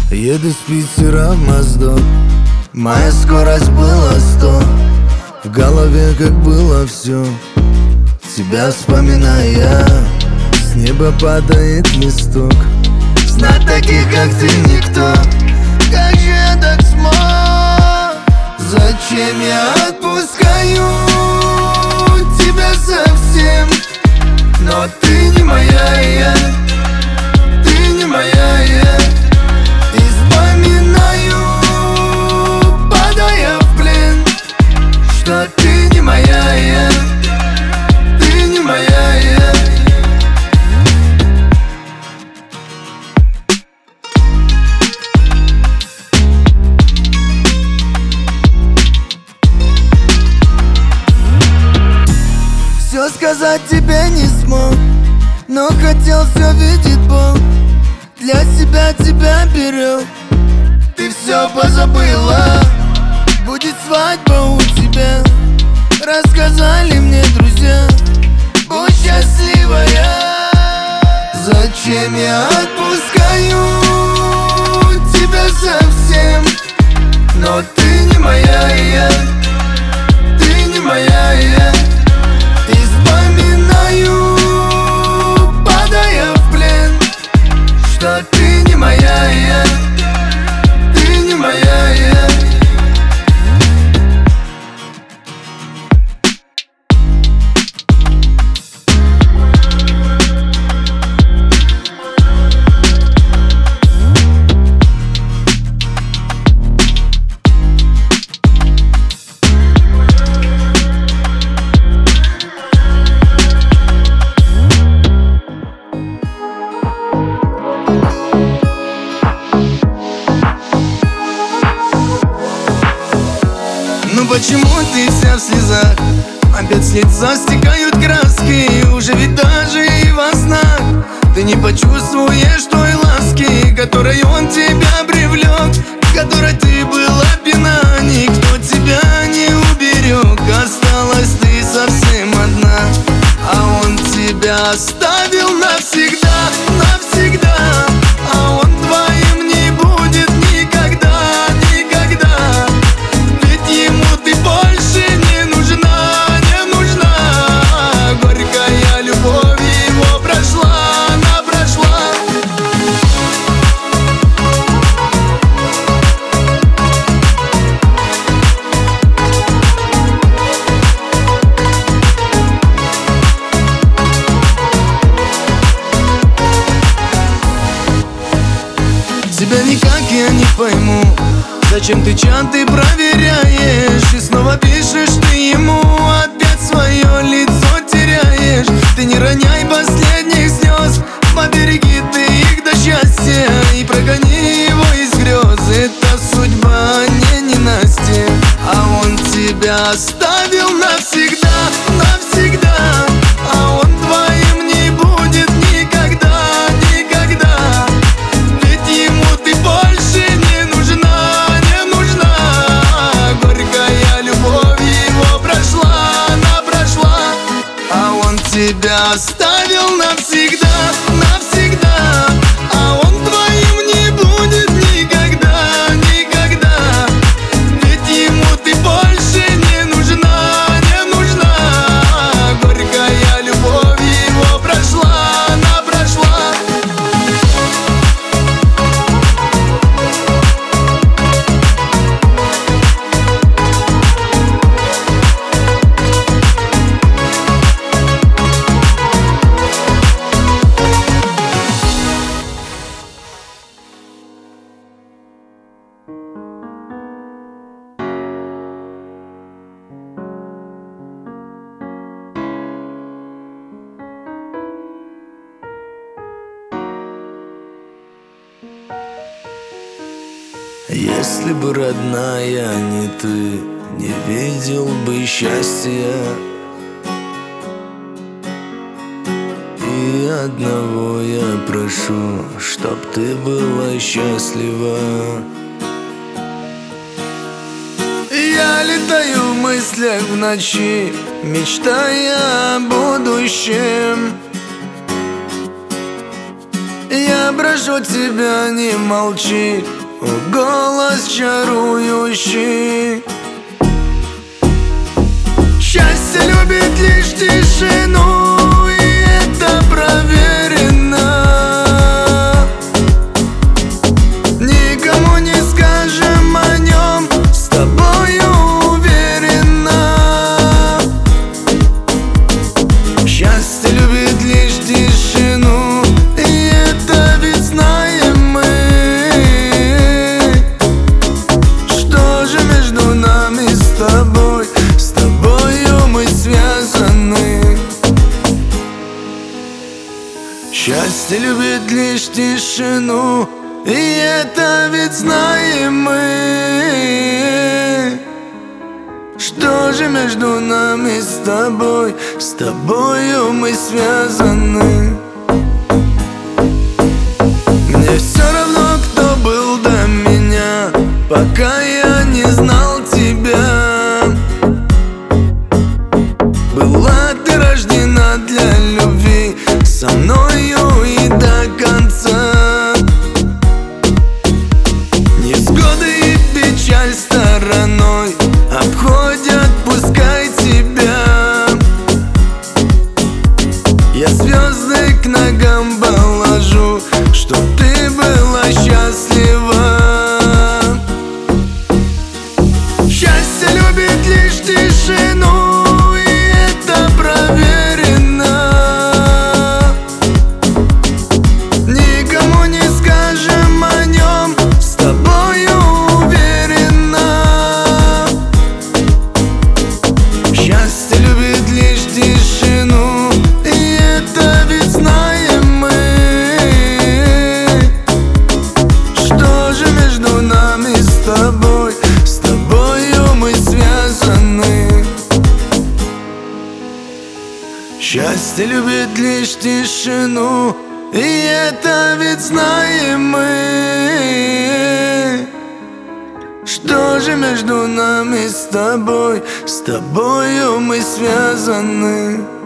Еду с Питера в Моздок, моя скорость была 100. В голове как было все, тебя вспоминая, с неба падает листок. Знать таких, как ты, никто. Как же я так смог? Зачем я отпускаю тебя совсем? Но ты не моя, ты не моя, и вспоминаю, падая в плен, что ты не моя, ты не моя. Все сказать тебе не смог, но хотел, все видит Бог. Для себя тебя берег, ты все позабыла. Будет свадьба у тебя, рассказали мне друзья. Будь счастливая. Зачем я отпускаю тебя совсем? Но ты не моя, ты не моя. И вспоминаю, падая в плен, что ты не моя, ты не моя. Ну почему ты вся в слезах? Опять с лица стекают краски. Уже ведь даже и во снах ты не почувствуешь той ласки, которой он тебя привлек, которой ты была пьяна. Никто тебя не уберег, осталась ты совсем одна. А он тебя оставил навсегда, навсегда. А он твоим не будет никогда, никогда. Ведь ему ты больше не нужна, не нужна. Горькая любовь его прошла, она прошла. Тебя никак я не пойму, зачем ты чаты проверяешь и снова пишешь ты ему, опять свое лицо теряешь. Ты не роняй последних слез, побереги ты их до счастья и прогони его из грез. Это судьба, не ненастье, а он тебя оставил навсегда, навсегда. А он твоим не будет никогда, никогда. Ведь ему ты больше не нужна, не нужна. Горькая любовь его прошла, она прошла. А он тебя оставил навсегда, навсегда. А он твоим не будет никогда, никогда. Ведь ему ты больше не нужна, не нужна. Горькая любовь его прошла, она прошла. Если бы, родная, не ты, не видел бы счастья. И одного я прошу, чтоб ты была счастлива. Я летаю в мыслях в ночи, мечтая о будущем. Я прошу тебя, не молчи, голос чарующий. Счастье любит лишь тишину, и это проверено. Никому не скажем о нем, с тобою уверенно. Счастье любит лишь тишину, и это ведь знаем мы. Что же между нами с тобой? С тобою мы связаны. Счастье любит лишь тишину, и это ведь знаем мы. Что же между нами с тобой? С тобою мы связаны. Мне все равно, кто был до меня, пока я не знал тебя. Была ты рождена для любви, со мною и до конца. Невзгоды и печаль стороной обходят, пускай тебя. Я звезды к ногам положу, чтоб ты была счастлива. Счастье любит лишь тишину, и это проверено. Никому не скажем о нем, с тобою уверенно. Счастье любит лишь тишину, и это ведь знаем мы. Что же между нами с тобой? С тобою мы связаны. Счастье любит лишь тишину, и это ведь знаем мы. Что же между нами с тобой? С тобою мы связаны.